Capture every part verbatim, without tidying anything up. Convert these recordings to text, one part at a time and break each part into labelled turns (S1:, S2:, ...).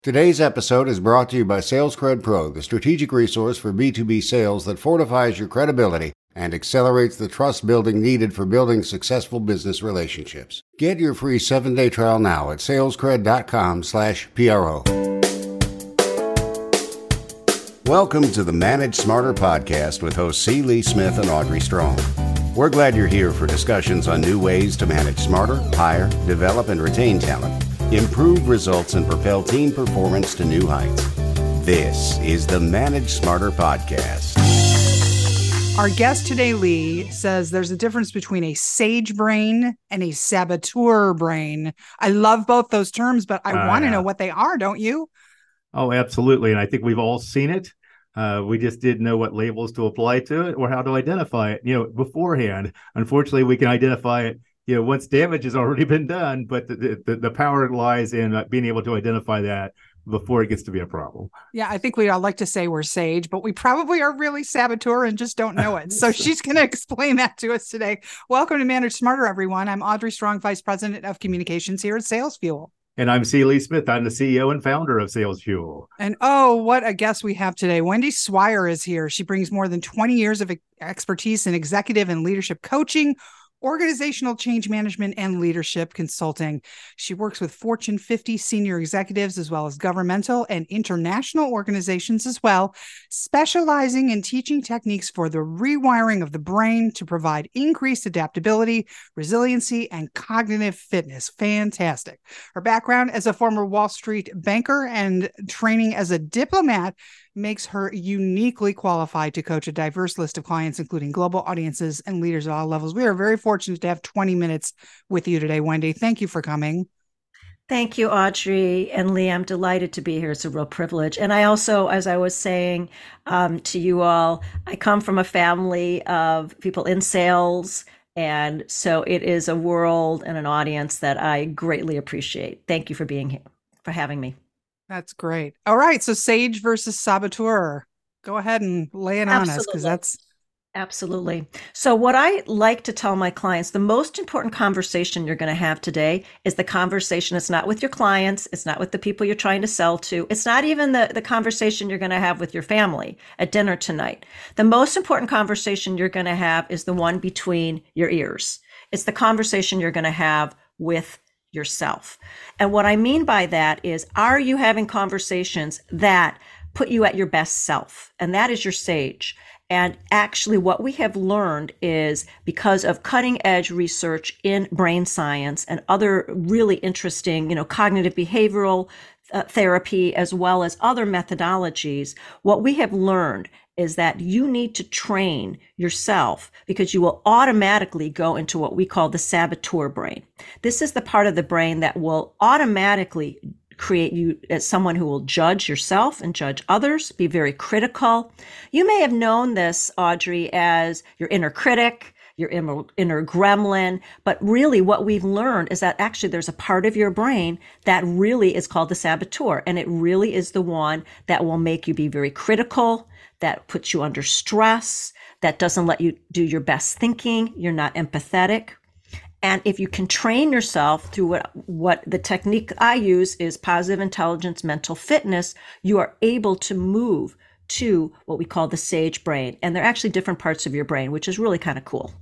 S1: Today's episode is brought to you by SalesCred Pro, the strategic resource for B two B sales that fortifies your credibility and accelerates the trust building needed for building successful business relationships. Get your free seven-day trial now at salescred.com slash PRO. Welcome to the Manage Smarter podcast with hosts C. Lee Smith and Audrey Strong. We're glad you're here for discussions on new ways to manage smarter, hire, develop, and retain talent, improve results, and propel team performance to new heights. This is the Manage Smarter podcast.
S2: Our guest today, Lee, says there's a difference between a sage brain and a saboteur brain. I love both those terms, but I uh, want to know what they are, don't you?
S3: Oh, absolutely. And I think we've all seen it. Uh, we just didn't know what labels to apply to it or how to identify it, you know, beforehand. Unfortunately, we can identify it, you know, once damage has already been done, but the, the, the power lies in being able to identify that before it gets to be a problem.
S2: Yeah, I think we all like to say we're sage, but we probably are really saboteur and just don't know it. So she's going to explain that to us today. Welcome to Manage Smarter, everyone. I'm Audrey Strong, Vice President of Communications here at Sales Fuel.
S3: And I'm C. Lee Smith. I'm the C E O and founder of Sales Fuel.
S2: And oh, what a guest we have today. Wendy Swire is here. She brings more than twenty years of expertise in executive and leadership coaching, organizational change management, and leadership consulting. She works with Fortune fifty senior executives as well as governmental and international organizations as well, specializing in teaching techniques for the rewiring of the brain to provide increased adaptability, resiliency, and cognitive fitness. Fantastic. Her background as a former Wall Street banker and training as a diplomat makes her uniquely qualified to coach a diverse list of clients, including global audiences and leaders at all levels. We are very fortunate to have twenty minutes with you today, Wendy. Thank you for coming.
S4: Thank you, Audrey and Lee. I'm delighted to be here. It's a real privilege. And I also, as I was saying um, to you all, I come from a family of people in sales. And so it is a world and an audience that I greatly appreciate. Thank you for being here, for having me.
S2: That's great. All right. So sage versus saboteur. Go ahead and lay it on
S4: Absolutely.
S2: us, because that's
S4: Absolutely. So what I like to tell my clients, the most important conversation you're going to have today is the conversation. It's not with your clients. It's not with the people you're trying to sell to. It's not even the, the conversation you're going to have with your family at dinner tonight. The most important conversation you're going to have is the one between your ears. It's the conversation you're going to have with yourself. And what I mean by that is, are you having conversations that put you at your best self? And that is your sage. And actually what we have learned is, because of cutting edge research in brain science and other really interesting, you know, cognitive behavioral uh, therapy, as well as other methodologies, what we have learned is that you need to train yourself, because you will automatically go into what we call the saboteur brain. This is the part of the brain that will automatically create you as someone who will judge yourself and judge others, be very critical. You may have known this, Audrey, as your inner critic, your inner, inner gremlin, but really what we've learned is that actually there's a part of your brain that really is called the saboteur, and it really is the one that will make you be very critical, that puts you under stress, that doesn't let you do your best thinking. You're not empathetic. And if you can train yourself through what, what the technique I use is positive intelligence, mental fitness, you are able to move to what we call the sage brain. And they're actually different parts of your brain, which is really kind of cool.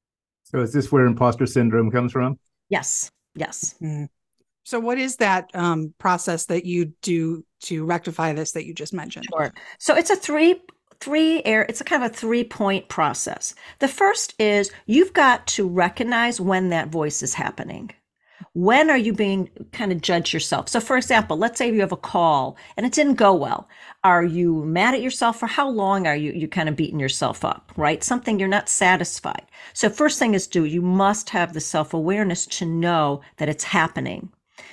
S3: So is this where imposter syndrome comes from?
S4: Yes. Yes.
S2: Mm. So what is that um, process that you do to rectify this that you just mentioned?
S4: Sure. So it's a three Three air, it's a kind of a three point process. The first is you've got to recognize when that voice is happening. When are you being kind of judge yourself? So for example, let's say you have a call and it didn't go well. Are you mad at yourself? For how long are you, you kind of beating yourself up, right? Something you're not satisfied. So first thing is do, you must have the self-awareness to know that it's happening.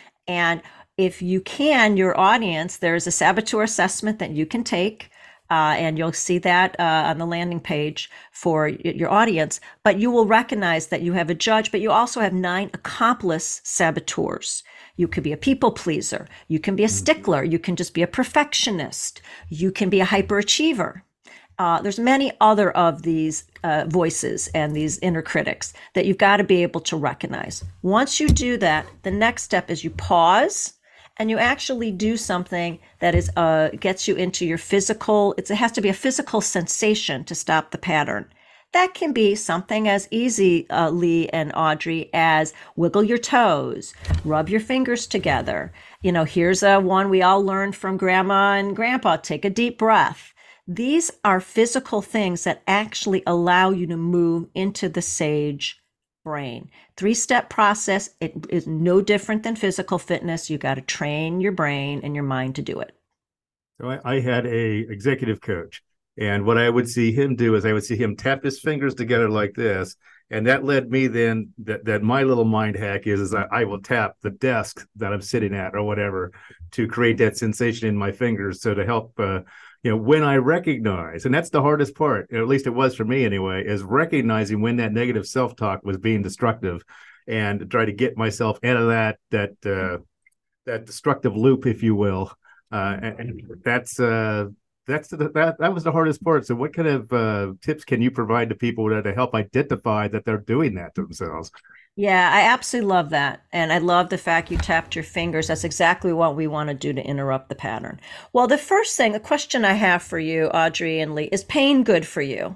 S4: And if you can, your audience, there's a saboteur assessment that you can take. Uh, and you'll see that uh, on the landing page for y- your audience. But you will recognize that you have a judge, but you also have nine accomplice saboteurs. You could be a people pleaser. You can be a stickler. You can just be a perfectionist. You can be a hyperachiever. Uh, there's many other of these uh, voices and these inner critics that you've got to be able to recognize. Once you do that, the next step is you pause and you actually do something that is uh, gets you into your physical, it's, it has to be a physical sensation to stop the pattern. That can be something as easy, uh, Lee and Audrey, as wiggle your toes, rub your fingers together. You know, here's a one we all learned from grandma and grandpa, take a deep breath. These are physical things that actually allow you to move into the sage brain. Three-step process. It is no different than physical fitness. You got to train your brain and your mind to do it.
S3: So I, I had a executive coach, and what I would see him do is I would see him tap his fingers together like this. And that led me then that, that my little mind hack is, is that I will tap the desk that I'm sitting at or whatever to create that sensation in my fingers. So to help, uh, you know, when I recognize, and that's the hardest part, or at least it was for me anyway, is recognizing when that negative self-talk was being destructive and try to get myself out of that, that, uh, that destructive loop, if you will. Uh, and, and that's, uh, That's the, that that was the hardest part. So what kind of uh, tips can you provide to people to, to help identify that they're doing that to themselves?
S4: Yeah, I absolutely love that. And I love the fact you tapped your fingers. That's exactly what we want to do to interrupt the pattern. Well, the first thing, the question I have for you, Audrey and Lee, is pain good for you?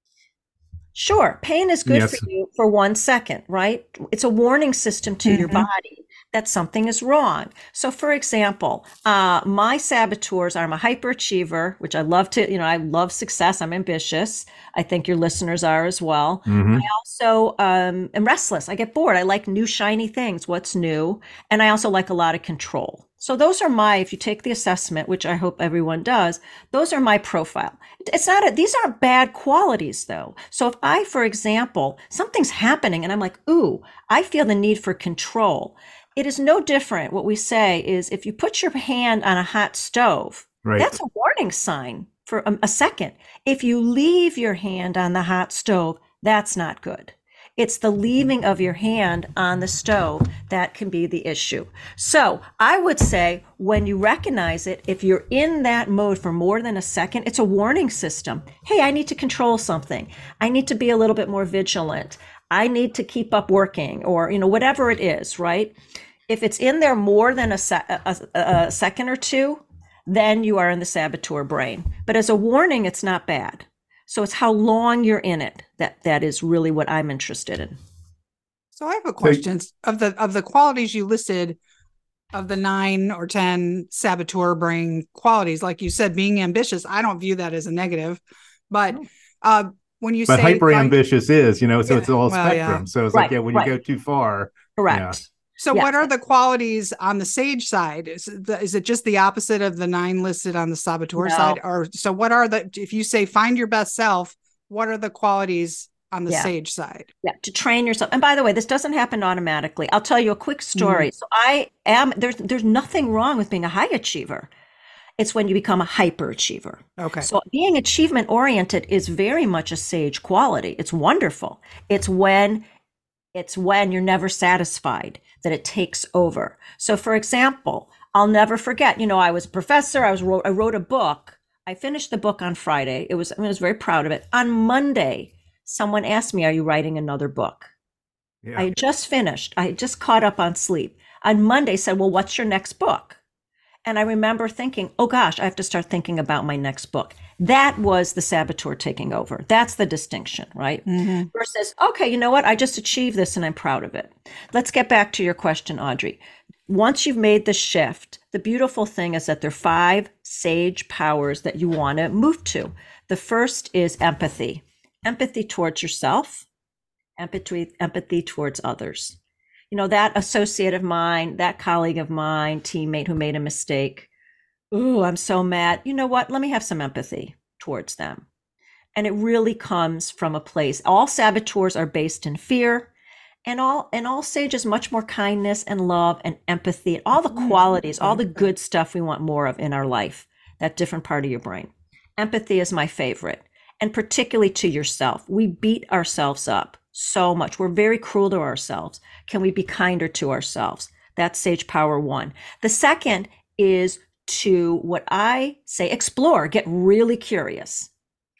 S4: Sure, pain is good
S3: Yes.
S4: for you for one second, right? It's a warning system to your
S2: Mhm.
S4: body that something is wrong. So for example, uh, my saboteurs are I'm a hyperachiever, which I love to, you know, I love success. I'm ambitious. I think your listeners are as well.
S3: Mm-hmm.
S4: I also um, am restless. I get bored. I like new, shiny things. What's new? And I also like a lot of control. So those are my, if you take the assessment, which I hope everyone does, those are my profile. It's not, a, these aren't bad qualities though. So if I, for example, something's happening and I'm like, ooh, I feel the need for control. It is no different. What we say is if you put your hand on a hot stove,
S3: Right.
S4: that's a warning sign for a, a second. If you leave your hand on the hot stove, that's not good. It's the leaving of your hand on the stove that can be the issue. So I would say when you recognize it, if you're in that mode for more than a second, it's a warning system. Hey, I need to control something. I need to be a little bit more vigilant. I need to keep up working, or, you know, whatever it is, right? If it's in there more than a, se- a, a second or two, then you are in the saboteur brain. But as a warning, it's not bad. So it's how long you're in it that that is really what I'm interested in.
S2: So I have a question of the of the qualities you listed, of the nine or ten saboteur brain qualities. Like you said, being ambitious, I don't view that as a negative, but uh, when you
S3: But
S2: say
S3: hyper
S2: find-
S3: ambitious is, you know, so
S2: Yeah,
S3: it's all
S2: well,
S3: spectrum.
S2: yeah.
S3: So it's
S4: Right,
S3: like, yeah, when
S4: right.
S3: you go too far.
S4: Correct.
S3: Yeah.
S2: So
S4: Yeah.
S2: what are the qualities on the sage side? Is it, the, is it just the opposite of the nine listed on the saboteur
S4: No.
S2: side? Or so what are the, if you say find your best self, what are the qualities on the
S4: Yeah.
S2: sage side?
S4: Yeah, to train yourself. And by the way, this doesn't happen automatically. I'll tell you a quick story. So I am there's there's nothing wrong with being a high achiever. It's when you become a hyperachiever.
S2: Okay.
S4: So being achievement oriented is very much a sage quality. It's wonderful. It's when it's when you're never satisfied that it takes over. So for example, I'll never forget, you know, I was a professor, I was wrote, I wrote a book. I finished the book on Friday. It was I, mean, I was very proud of it. On Monday, someone asked me, "Are you writing another book?"
S3: Yeah.
S4: I had just finished. I had just caught up on sleep. On Monday said, "Well, what's your next book?" And I remember thinking, oh gosh, I have to start thinking about my next book. That was the saboteur taking over. That's the distinction, right?
S2: Mhm.
S4: Versus, okay, you know what? I just achieved this and I'm proud of it. Let's get back to your question, Audrey. Once you've made the shift, the beautiful thing is that there are five sage powers that you want to move to. The first is empathy. Empathy towards yourself, empathy, empathy towards others. You know, that associate of mine, that colleague of mine, teammate who made a mistake. Ooh, I'm so mad. You know what? Let me have some empathy towards them. And it really comes from a place. All saboteurs are based in fear, and all and all sage is much more kindness and love and empathy, all the qualities, all the good stuff we want more of in our life, that different part of your brain. Empathy is my favorite, and particularly to yourself. We beat ourselves up so much. We're very cruel to ourselves. Can we be kinder to ourselves? That's sage power one. The second is to, what I say, explore, get really curious.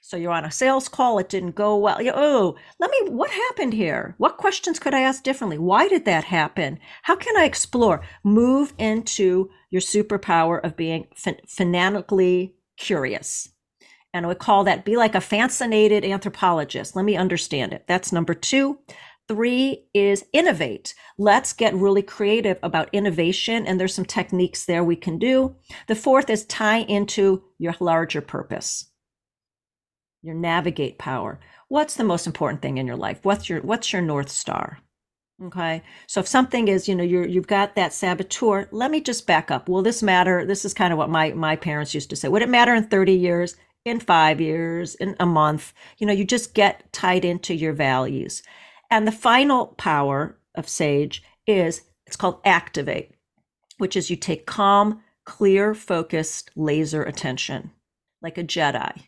S4: So you're on a sales call, it didn't go well. You, oh, let me, what happened here? What questions could I ask differently? Why did that happen? How can I explore? Move into your superpower of being fan- fanatically curious. And I would call that, be like a fascinated anthropologist. Let me understand it. That's number two. Three is innovate. Let's get really creative about innovation. And there's some techniques there we can do. The fourth is tie into your larger purpose. Your navigate power. What's the most important thing in your life? What's your what's your North Star? Okay. So if something is, you know, you're you've got that saboteur, let me just back up. Will this matter? This is kind of what my my parents used to say. Would it matter in thirty years, in five years, in a month? You know, you just get tied into your values. And the final power of Sage is, it's called activate, which is you take calm, clear, focused laser attention, like a Jedi.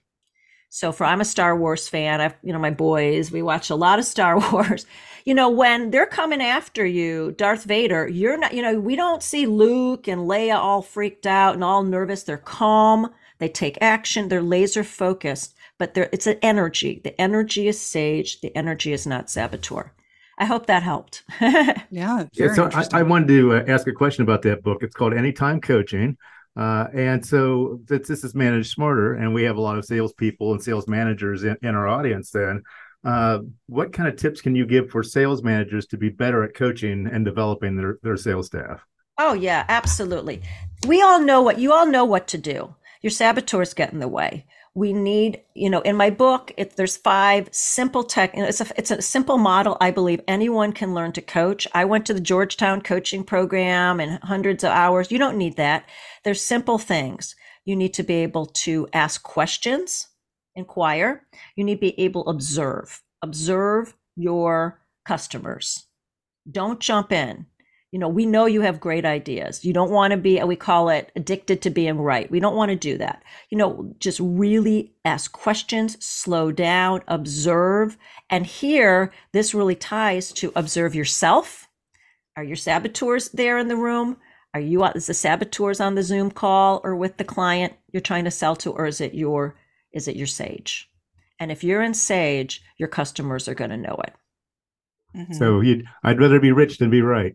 S4: So for, I'm a Star Wars fan. I've, you know, my boys, we watch a lot of Star Wars. You know, when they're coming after you, Darth Vader, you're not, you know, we don't see Luke and Leia all freaked out and all nervous. They're calm. They take action. They're laser focused, but they're, it's an energy. The energy is Sage. The energy is not saboteur. I hope that helped.
S2: Yeah.
S3: Yeah, so I, I wanted to uh, ask a question about that book. It's called Anytime Coaching. Uh, and so this, this is Manage Smarter, and we have a lot of salespeople and sales managers in, in our audience. Then, uh, what kind of tips can you give for sales managers to be better at coaching and developing their, their sales staff?
S4: Oh, yeah, absolutely. We all know what, you all know what to do. Your saboteurs get in the way. We need, you know, in my book, it, there's five simple tech. It's a, it's a simple model. I believe anyone can learn to coach. I went to the Georgetown coaching program and hundreds of hours. You don't need that. There's simple things. You need to be able to ask questions, inquire. You need to be able to observe, observe your customers. Don't jump in. You know, we know you have great ideas. You don't want to be, we call it addicted to being right. We don't want to do that. You know, just really ask questions, slow down, observe. And here, this really ties to observe yourself. Are your saboteurs there in the room? Are you, is the saboteurs on the Zoom call or with the client you're trying to sell to, or is it your, is it your Sage? And if you're in Sage, your customers are going to know it.
S3: Mm-hmm. So you'd, I'd rather be rich than be right.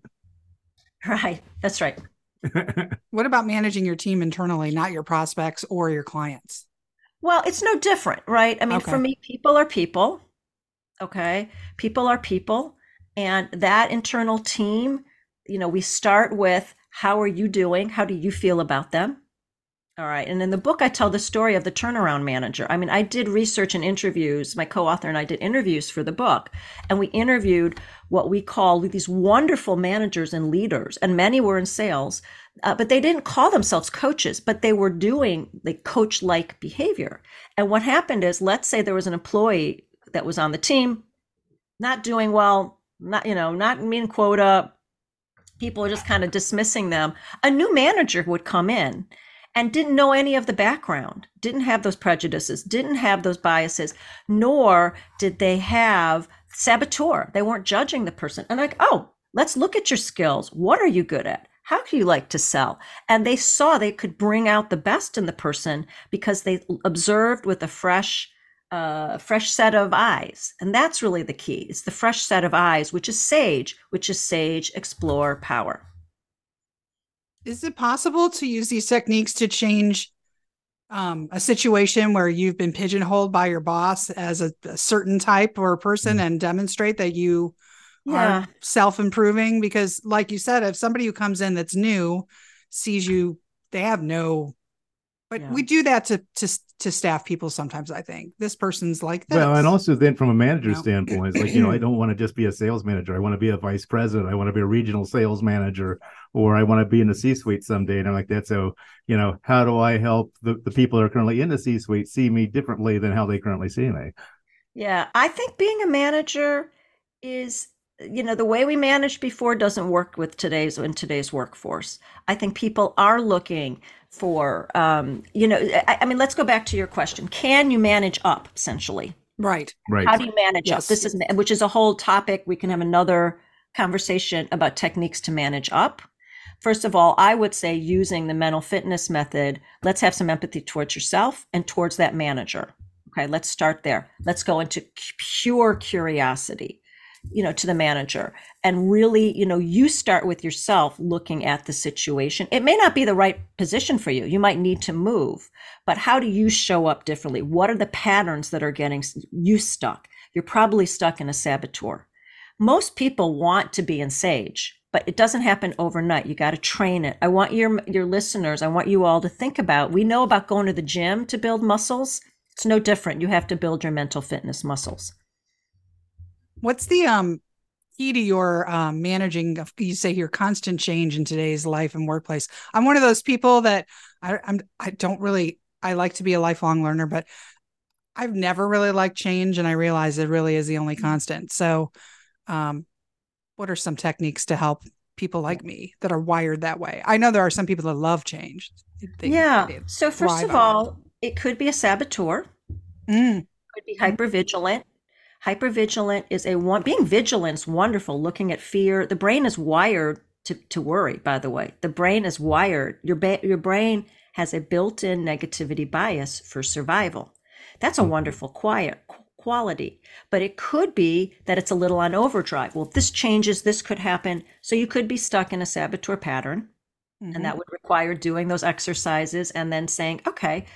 S4: Right. That's right.
S2: What about managing your team internally, not your prospects or your clients?
S4: Well, it's no different, right? I mean, okay. For me, people are people. Okay. People are people. And that internal team, you know, we start with, how are you doing? How do you feel about them? All right. And in the book, I tell the story of the turnaround manager. I mean, I did research and interviews. My co-author and I did interviews for the book. And we interviewed what we call these wonderful managers and leaders. And many were in sales, uh, but they didn't call themselves coaches, but they were doing like coach-like behavior. And what happened is, let's say there was an employee that was on the team, not doing well, not, you know, not meeting quota. People are just kind of dismissing them. A new manager would come in and didn't know any of the background, didn't have those prejudices, didn't have those biases, nor did they have saboteur. They weren't judging the person. And like, oh, let's look at your skills. What are you good at? How do you like to sell? And they saw they could bring out the best in the person because they observed with a fresh, uh, fresh set of eyes. And that's really the key. It's the fresh set of eyes, which is Sage, which is Sage, Explore, Power.
S2: Is it possible to use these techniques to change um, a situation where you've been pigeonholed by your boss as a, a certain type or person and demonstrate that you yeah. are self-improving? Because like you said, if somebody who comes in that's new sees you, they have no, but yeah. we do that to, to, to staff people sometimes. I think this person's like this.
S3: Well, and also then from a manager you know? standpoint, it's like, you know, I don't want to just be a sales manager. I want to be a vice president. I want to be a regional sales manager, or I want to be in the C-suite someday. And I'm like that. So, you know, how do I help the, the people that are currently in the C-suite see me differently than how they currently see me?
S4: Yeah, I think being a manager is, you know, the way we managed before doesn't work with today's in today's workforce. I think people are looking for, um, you know, I, I mean, let's go back to your question. Can you manage up, essentially?
S2: Right.
S3: Right.
S4: How do you manage
S2: yes.
S4: up? This is, which is a whole topic. We can have another conversation about techniques to manage up. First of all, I would say using the mental fitness method, let's have some empathy towards yourself and towards that manager. Okay, let's start there. Let's go into pure curiosity, you know, to the manager. And really, you know, you start with yourself looking at the situation. It may not be the right position for you. You might need to move, but how do you show up differently? What are the patterns that are getting you stuck? You're probably stuck in a saboteur. Most people want to be in SAGE, but it doesn't happen overnight. You got to train it. I want your your listeners, I want you all to think about, we know about going to the gym to build muscles. It's no different. You have to build your mental fitness muscles.
S2: What's the um key to your um, managing of, you say, your constant change in today's life and workplace? I'm one of those people that I, I'm I don't really I like to be a lifelong learner, but I've never really liked change, and I realize it really is the only constant. So, um, what are some techniques to help people like me that are wired that way? I know there are some people that love change. They,
S4: yeah.
S2: they
S4: so first of all, it. it could be a saboteur.
S2: Mm.
S4: It could be hypervigilant. Hypervigilant is a one. Being vigilant is wonderful. Looking at fear. The brain is wired to to worry. By the way, the brain is wired. Your ba- your brain has a built-in negativity bias for survival. That's a wonderful quiet quality, but it could be that it's a little on overdrive. Well, if this changes, this could happen. So you could be stuck in a saboteur pattern, mm-hmm. and that would require doing those exercises and then saying, okay,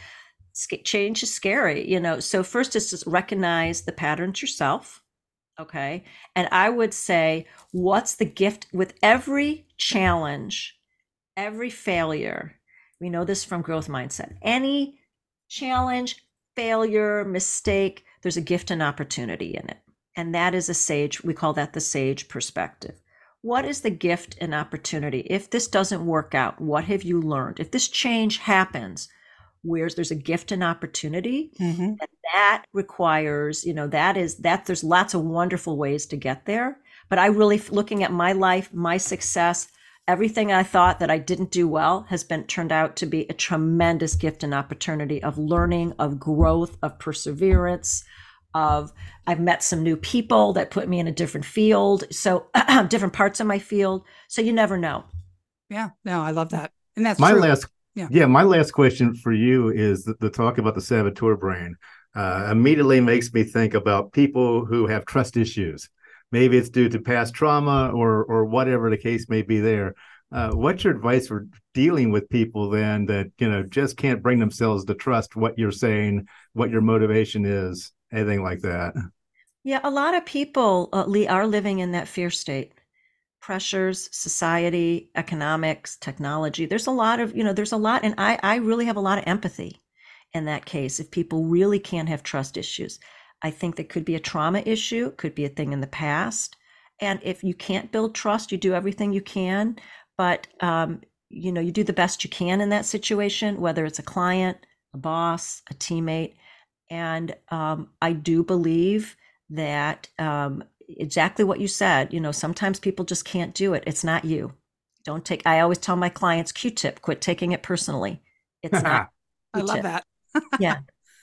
S4: change is scary, you know. So first is to recognize the patterns yourself. Okay. And I would say, what's the gift with every challenge, every failure? We know this from growth mindset. Any challenge, failure, mistake, there's a gift and opportunity in it. And that is a SAGE. We call that the SAGE perspective. What is the gift and opportunity? If this doesn't work out, what have you learned? If this change happens, where's there's a gift and opportunity, mm-hmm. and that requires, you know, that is that there's lots of wonderful ways to get there. But I really, looking at my life, my success, everything I thought that I didn't do well has been turned out to be a tremendous gift and opportunity of learning, of growth, of perseverance, of I've met some new people that put me in a different field. So different parts of my field. So you never know.
S2: Yeah, no, I love that. And that's
S3: my
S2: true.
S3: last. Yeah. yeah, my last question for you is the, the talk about the saboteur brain uh, immediately makes me think about people who have trust issues. Maybe it's due to past trauma or or whatever the case may be there. Uh, what's your advice for dealing with people then that, you know, just can't bring themselves to trust what you're saying, what your motivation is, anything like that?
S4: Yeah, a lot of people, uh, Lee, are living in that fear state. Pressures, society, economics, technology. There's a lot of, you know, there's a lot. And I, I really have a lot of empathy in that case. If people really can't have trust issues, I think that could be a trauma issue, could be a thing in the past. And if you can't build trust, you do everything you can, but, um, you know, you do the best you can in that situation, whether it's a client, a boss, a teammate. And um, I do believe that, um, exactly what you said, you know, sometimes people just can't do it. It's not you. Don't take, I always tell my clients, Q-tip, quit taking it personally. It's not.
S2: I love that.
S4: Yeah.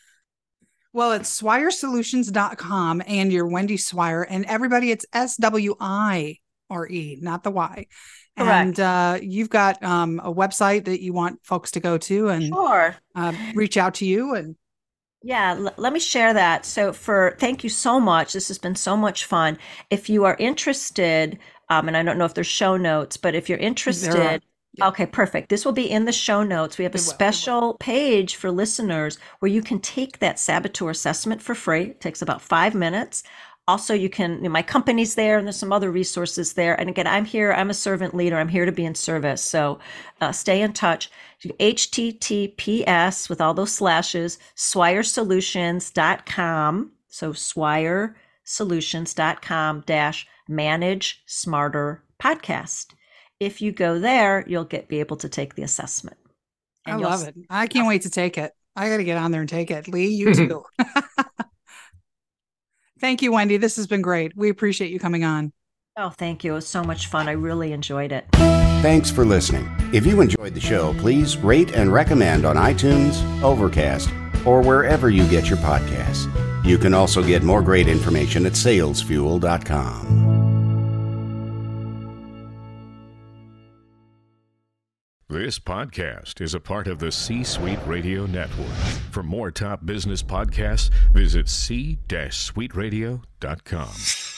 S2: Well, it's swire solutions dot com and you're Wendy Swire, and everybody, it's S W I R E, not the Y. Correct. And uh, you've got um, a website that you want folks to go to and
S4: sure.
S2: uh, reach out to you. And
S4: Yeah, l- let me share that. So for, thank you so much. This has been so much fun. If you are interested, um, and I don't know if there's show notes, but if you're interested, yeah. Okay, perfect. This will be in the show notes. We have a special page for listeners where you can take that saboteur assessment for free. It takes about five minutes. Also, you can, you know, my company's there and there's some other resources there. And again, I'm here, I'm a servant leader. I'm here to be in service. So uh, stay in touch. H T T P S with all those slashes, swire solutions dot com. So swire solutions dot com dash manage smarter podcast. If you go there, you'll get be able to take the assessment.
S2: And I love it. I can't wait to take it. I got to get on there and take it. Lee, you too. Thank you, Wendy. This has been great. We appreciate you coming on.
S4: Oh, thank you. It was so much fun. I really enjoyed it.
S1: Thanks for listening. If you enjoyed the show, please rate and recommend on iTunes, Overcast, or wherever you get your podcasts. You can also get more great information at sales fuel dot com.
S5: This podcast is a part of the C-Suite Radio Network. For more top business podcasts, visit c suite radio dot com.